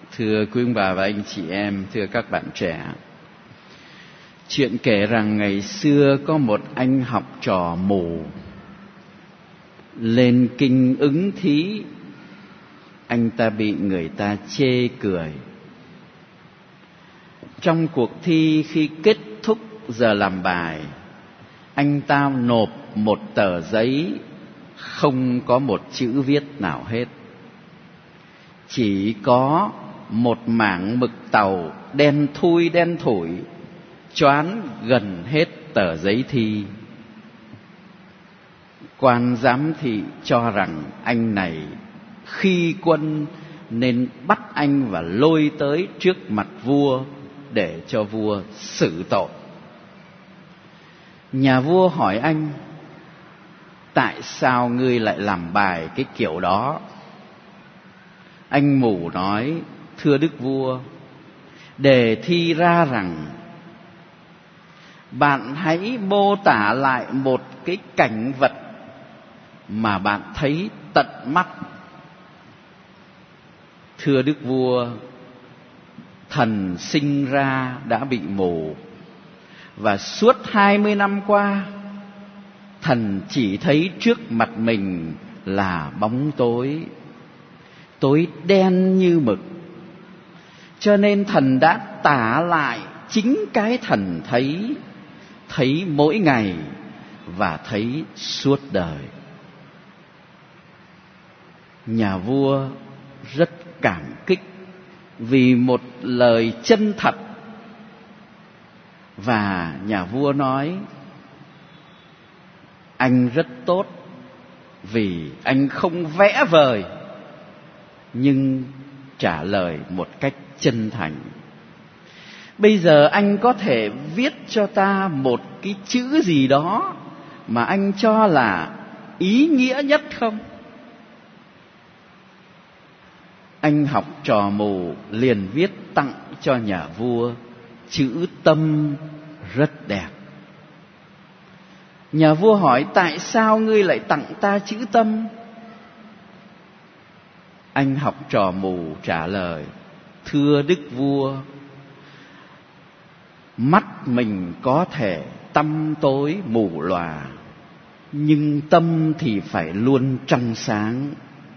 Thưa quý ông bà và anh chị em, thưa các bạn trẻ, chuyện kể rằng ngày xưa có một anh học trò mù lên kinh ứng thí. Anh ta bị người ta chê cười. Trong cuộc thi, khi kết thúc giờ làm bài, anh ta nộp một tờ giấy không có một chữ viết nào hết, chỉ có một mảng mực tàu đen thui đen thủi choán gần hết tờ giấy thi. Quan giám thị cho rằng anh này khi quân, nên bắt anh và lôi tới trước mặt vua để cho vua xử tội. Nhà vua hỏi anh: tại sao ngươi lại làm bài cái kiểu đó? Anh mù nói: thưa đức vua, đề thi ra rằng bạn hãy mô tả lại một cái cảnh vật mà bạn thấy tận mắt. Thưa đức vua, thần sinh ra đã bị mù, và suốt 20 năm qua, thần chỉ thấy trước mặt mình là bóng tối, tối đen như mực. Cho nên thần đã tả lại chính cái thần thấy mỗi ngày và thấy suốt đời. Nhà vua rất cảm kích vì một lời chân thật, và nhà vua nói: anh rất tốt vì anh không vẽ vời, nhưng trả lời một cách chân thành. Bây giờ anh có thể viết cho ta một cái chữ gì đó mà anh cho là ý nghĩa nhất không? Anh học trò mù liền viết tặng cho nhà vua chữ tâm rất đẹp. Nhà vua hỏi: tại sao ngươi lại tặng ta chữ tâm? Anh học trò mù trả lời: thưa đức vua, mắt mình có thể tăm tối mù lòa, nhưng tâm thì phải luôn trong sáng.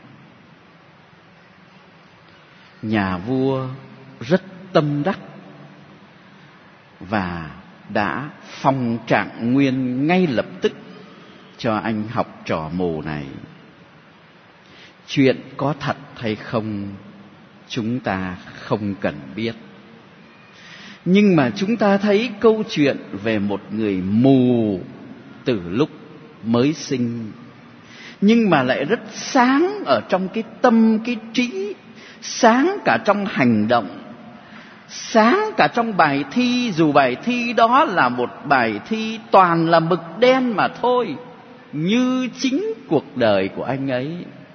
Nhà vua rất tâm đắc và đã phong trạng nguyên ngay lập tức cho anh học trò mù này. Chuyện có thật hay không chúng ta không cần biết, nhưng mà chúng ta thấy câu chuyện về một người mù từ lúc mới sinh, nhưng mà lại rất sáng ở trong cái tâm, cái trí, sáng cả trong hành động, sáng cả trong bài thi, dù bài thi đó là một bài thi toàn là mực đen mà thôi, như chính cuộc đời của anh ấy.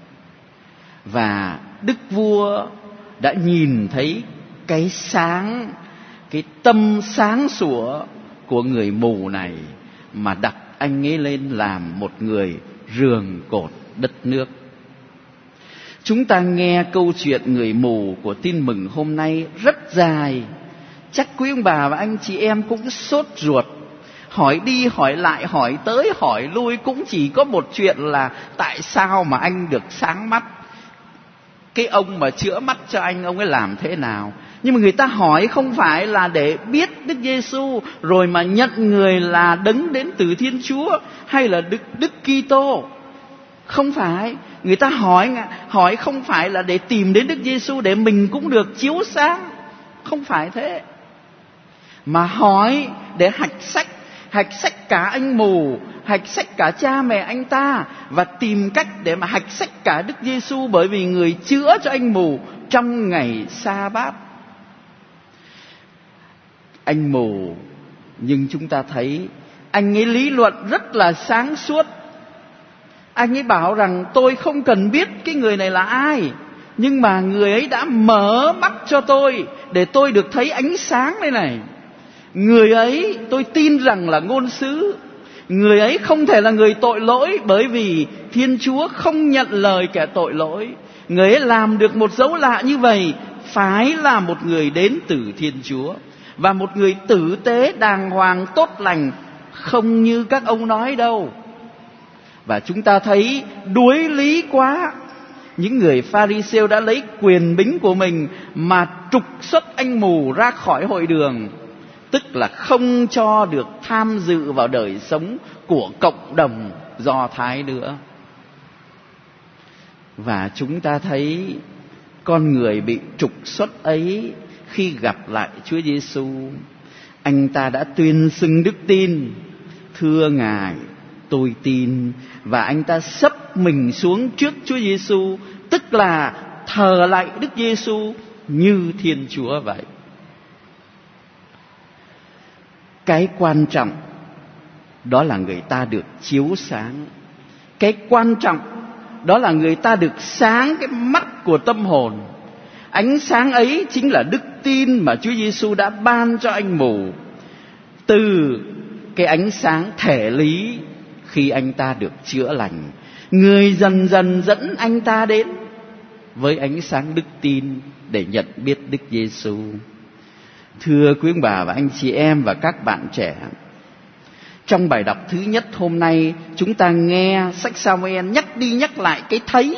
Và đức vua đã nhìn thấy cái sáng, cái tâm sáng sủa của người mù này, mà đặt anh ấy lên làm một người rường cột đất nước. Chúng ta nghe câu chuyện người mù của tin mừng hôm nay rất dài. Chắc quý ông bà và anh chị em cũng sốt ruột, hỏi đi hỏi lại, hỏi tới hỏi lui, cũng chỉ có một chuyện là tại sao mà anh được sáng mắt, cái ông mà chữa mắt cho anh, ông ấy làm thế nào. Nhưng mà người ta hỏi không phải là để biết Đức Giêsu rồi mà nhận người là đấng đến từ Thiên Chúa hay là Đức Kitô. Không phải. Người ta hỏi không phải là để tìm đến Đức Giêsu để mình cũng được chiếu sáng, không phải thế, mà hỏi để hạch sách cả anh mù, hạch sách cả cha mẹ anh ta, và tìm cách để mà hạch sách cả Đức Giêsu, bởi vì người chữa cho anh mù trong ngày sa bát. Anh mù, nhưng chúng ta thấy anh ấy lý luận rất là sáng suốt. Anh ấy bảo rằng tôi không cần biết cái người này là ai, nhưng mà người ấy đã mở mắt cho tôi để tôi được thấy ánh sáng đây này. Người ấy tôi tin rằng là ngôn sứ. Người ấy không thể là người tội lỗi, bởi vì Thiên Chúa không nhận lời kẻ tội lỗi. Người ấy làm được một dấu lạ như vậy phải là một người đến từ Thiên Chúa, và một người tử tế, đàng hoàng, tốt lành, không như các ông nói đâu. Và chúng ta thấy đuối lý quá. Những người Pha-ri-siêu đã lấy quyền bính của mình mà trục xuất anh mù ra khỏi hội đường, tức là không cho được tham dự vào đời sống của cộng đồng Do Thái nữa. Và chúng ta thấy con người bị trục xuất ấy, khi gặp lại Chúa Giêsu, anh ta đã tuyên xưng đức tin: thưa Ngài, tôi tin. Và anh ta xấp mình xuống trước Chúa Giêsu, tức là thờ lạy Đức Giêsu như Thiên Chúa vậy. Cái quan trọng đó là người ta được chiếu sáng. Cái quan trọng đó là người ta được sáng cái mắt của tâm hồn. Ánh sáng ấy chính là đức tin mà Chúa Giêsu đã ban cho anh mù. Từ cái ánh sáng thể lý, khi anh ta được chữa lành, người dần dần dẫn anh ta đến với ánh sáng đức tin để nhận biết Đức Giêsu. Thưa quý ông bà và anh chị em và các bạn trẻ, trong bài đọc thứ nhất hôm nay, chúng ta nghe sách Sa-mu-el nhắc đi nhắc lại cái thấy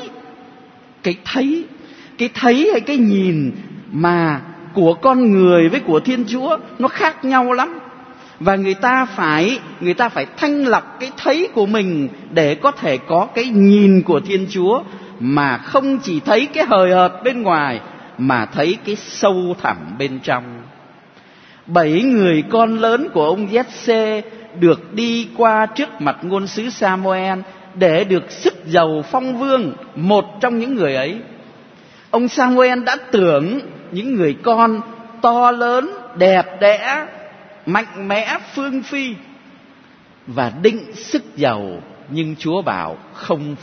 hay cái nhìn mà của con người với của Thiên Chúa nó khác nhau lắm. Và người ta phải thanh lọc cái thấy của mình để có thể có cái nhìn của Thiên Chúa, mà không chỉ thấy cái hời hợt bên ngoài, mà thấy cái sâu thẳm bên trong. 7 người con lớn của ông Giê-xê được đi qua trước mặt ngôn sứ Sa-mu-el để được sức giàu phong vương. Một trong những người ấy, ông Sa-mu-el đã tưởng những người con to lớn, đẹp đẽ, mạnh mẽ, phương phi và định sức giàu. Nhưng Chúa bảo không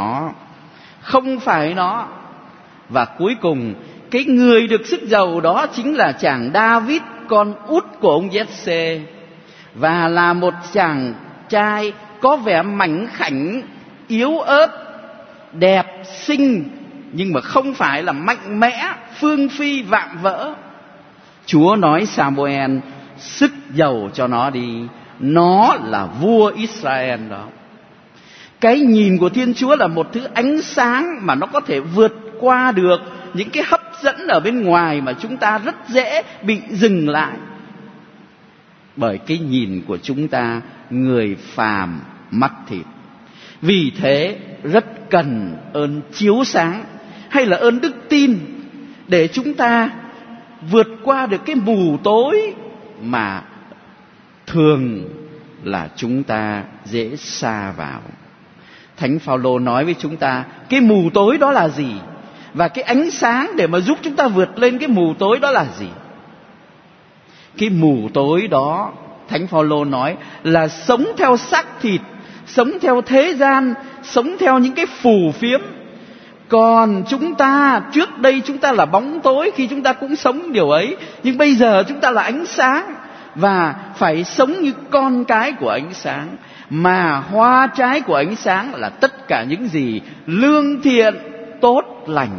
phải nó. Và cuối cùng cái người được sức giàu đó chính là chàng David, con út của ông Giê-xê, và là một chàng trai có vẻ mảnh khảnh, yếu ớt, đẹp, xinh, nhưng mà không phải là mạnh mẽ, phương phi, vạm vỡ. Chúa nói Sa-mu-el sức giàu cho nó đi, nó là vua Israel đó. Cái nhìn của Thiên Chúa là một thứ ánh sáng mà nó có thể vượt qua được những cái hấp dẫn ở bên ngoài mà chúng ta rất dễ bị dừng lại. Bởi cái nhìn của chúng ta, người phàm mắt thịt. Vì thế rất cần ơn chiếu sáng hay là ơn đức tin để chúng ta vượt qua được cái mù tối mà thường là chúng ta dễ sa vào. Thánh Phao-lô nói với chúng ta cái mù tối đó là gì, và cái ánh sáng để mà giúp chúng ta vượt lên cái mù tối đó là gì. Cái mù tối đó, Thánh Phao-lô nói là sống theo xác thịt, sống theo thế gian, sống theo những cái phù phiếm. Còn chúng ta, trước đây chúng ta là bóng tối khi chúng ta cũng sống điều ấy, nhưng bây giờ chúng ta là ánh sáng và phải sống như con cái của ánh sáng. Mà hoa trái của ánh sáng là tất cả những gì lương thiện, tốt lành.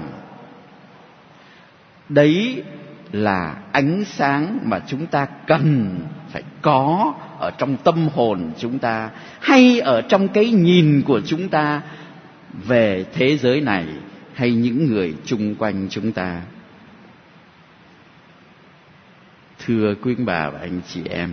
Đấy là ánh sáng mà chúng ta cần phải có ở trong tâm hồn chúng ta, hay ở trong cái nhìn của chúng ta về thế giới này hay những người chung quanh chúng ta. Thưa quý bà và anh chị em,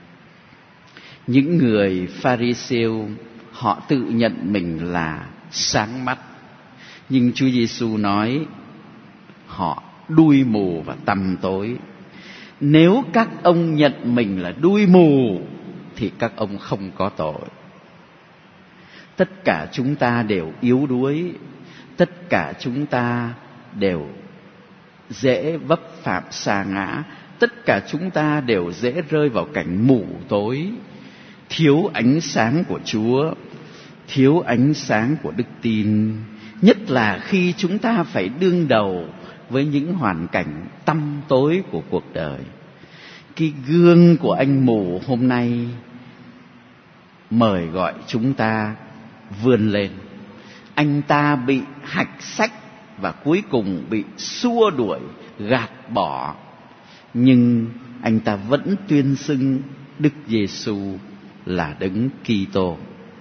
những người Pha-ri-siêu họ tự nhận mình là sáng mắt, nhưng Chúa Giêsu nói họ đuôi mù và tăm tối. Nếu các ông nhận mình là đuôi mù thì các ông không có tội. Tất cả chúng ta đều yếu đuối, tất cả chúng ta đều dễ vấp phạm sa ngã, tất cả chúng ta đều dễ rơi vào cảnh mù tối, thiếu ánh sáng của Chúa, thiếu ánh sáng của đức tin, nhất là khi chúng ta phải đương đầu với những hoàn cảnh tăm tối của cuộc đời. Cái gương của anh mù hôm nay mời gọi chúng ta vươn lên. Anh ta bị hạch sách và cuối cùng bị xua đuổi gạt bỏ, nhưng anh ta vẫn tuyên xưng Đức Giêsu là Đấng Kitô.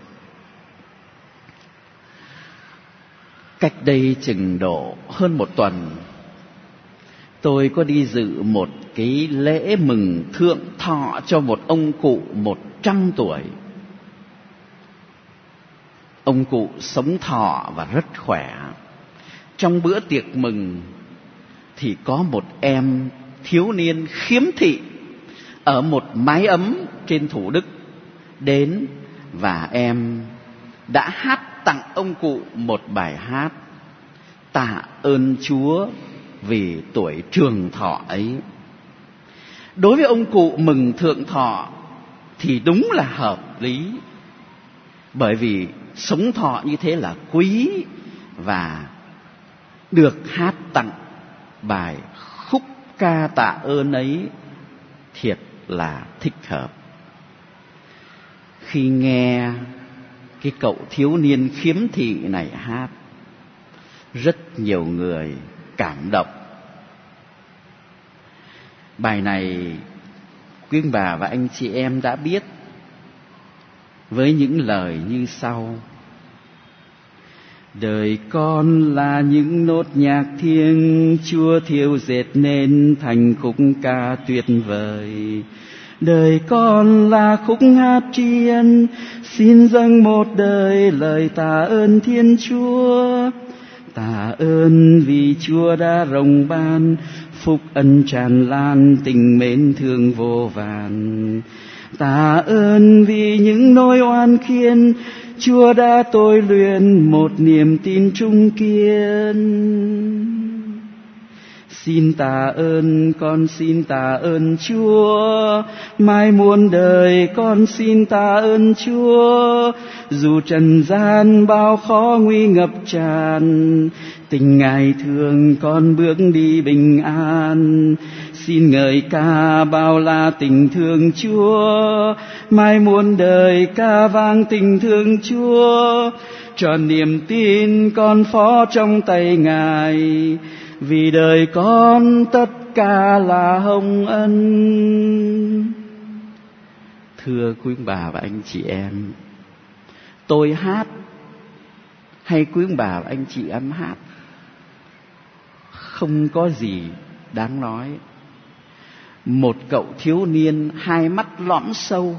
Cách đây chừng độ hơn một tuần, tôi có đi dự một cái lễ mừng thượng thọ cho một ông cụ 100 tuổi. Ông cụ sống thọ và rất khỏe. Trong bữa tiệc mừng thì có một em thiếu niên khiếm thị ở một mái ấm trên Thủ Đức đến, và em đã hát tặng ông cụ một bài hát tạ ơn Chúa vì tuổi trường thọ ấy. Đối với ông cụ mừng thượng thọ thì đúng là hợp lý, bởi vì sống thọ như thế là quý, và được hát tặng bài khúc ca tạ ơn ấy thiệt là thích hợp. Khi nghe cái cậu thiếu niên khiếm thị này hát, rất nhiều người cảm động. Bài này quý ông bà và anh chị em đã biết, với những lời như sau: đời con là những nốt nhạc thiêng, Chúa thiêu dệt nên thành khúc ca tuyệt vời. Đời con là khúc hát tri ân, xin dâng một đời lời tạ ơn Thiên Chúa. Tạ ơn vì Chúa đã rộng ban, phúc ân tràn lan, tình mến thương vô vàn. Tạ ơn vì những nỗi oan khiên, Chúa đã tôi luyện một niềm tin trung kiên. Xin tạ ơn, con xin tạ ơn Chúa, mãi muôn đời con xin tạ ơn Chúa. Dù trần gian bao khó nguy ngập tràn, tình Ngài thương con bước đi bình an. Xin ngợi ca bao la tình thương Chúa, mãi muôn đời ca vang tình thương Chúa. Tròn niềm tin con phó trong tay Ngài, vì đời con tất cả là hồng ân. Thưa quý ông bà và anh chị em, tôi hát hay quý ông bà và anh chị em hát không có gì đáng nói. Một cậu thiếu niên hai mắt lõm sâu,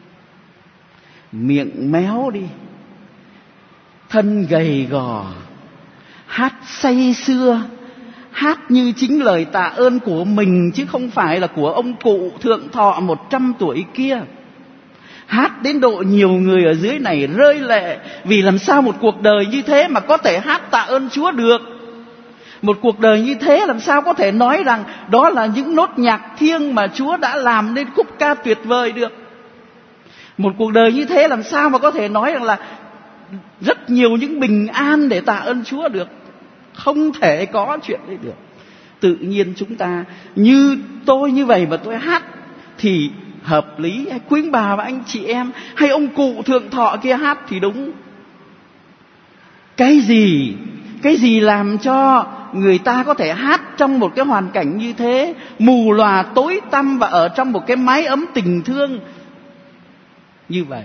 miệng méo đi, thân gầy gò, hát say sưa, hát như chính lời tạ ơn của mình chứ không phải là của ông cụ thượng thọ 100 tuổi kia. Hát đến độ nhiều người ở dưới này rơi lệ, vì làm sao một cuộc đời như thế mà có thể hát tạ ơn Chúa được. Một cuộc đời như thế làm sao có thể nói rằng đó là những nốt nhạc thiêng mà Chúa đã làm nên khúc ca tuyệt vời được. Một cuộc đời như thế làm sao mà có thể nói rằng là rất nhiều những bình an để tạ ơn Chúa được. Không thể có chuyện đấy được. Tự nhiên chúng ta như tôi như vậy mà tôi hát thì hợp lý, hay quý bà và anh chị em hay ông cụ thượng thọ kia hát thì đúng. Cái gì làm cho người ta có thể hát trong một cái hoàn cảnh như thế, mù lòa tối tăm và ở trong một cái mái ấm tình thương như vậy?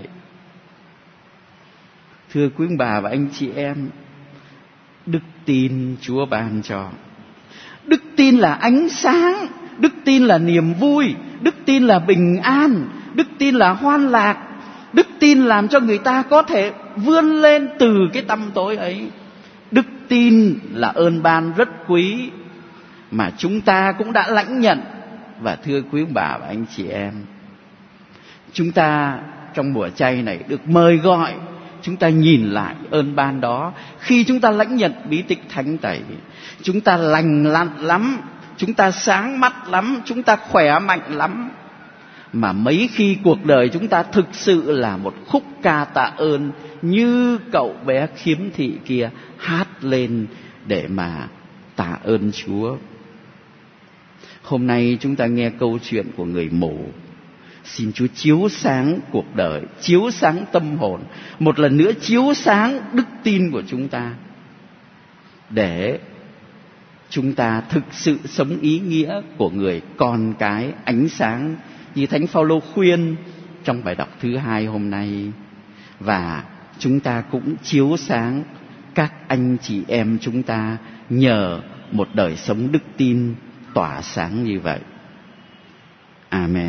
Thưa quý bà và anh chị em, đức tin Chúa ban cho. Đức tin là ánh sáng, đức tin là niềm vui, đức tin là bình an, đức tin là hoan lạc. Đức tin làm cho người ta có thể vươn lên từ cái tăm tối ấy. Đức tin là ơn ban rất quý mà chúng ta cũng đã lãnh nhận. Và thưa quý ông bà và anh chị em, chúng ta trong mùa chay này được mời gọi chúng ta nhìn lại ơn ban đó. Khi chúng ta lãnh nhận bí tích thánh tẩy, chúng ta lành lặn lắm, chúng ta sáng mắt lắm, chúng ta khỏe mạnh lắm. Mà mấy khi cuộc đời chúng ta thực sự là một khúc ca tạ ơn, như cậu bé khiếm thị kia hát lên để mà tạ ơn Chúa. Hôm nay chúng ta nghe câu chuyện của người mù. Xin Chúa chiếu sáng cuộc đời, chiếu sáng tâm hồn, một lần nữa chiếu sáng đức tin của chúng ta, để chúng ta thực sự sống ý nghĩa của người con cái ánh sáng như Thánh Phaolô khuyên trong bài đọc thứ 2 hôm nay. Và chúng ta cũng chiếu sáng các anh chị em chúng ta nhờ một đời sống đức tin tỏa sáng như vậy. Amen.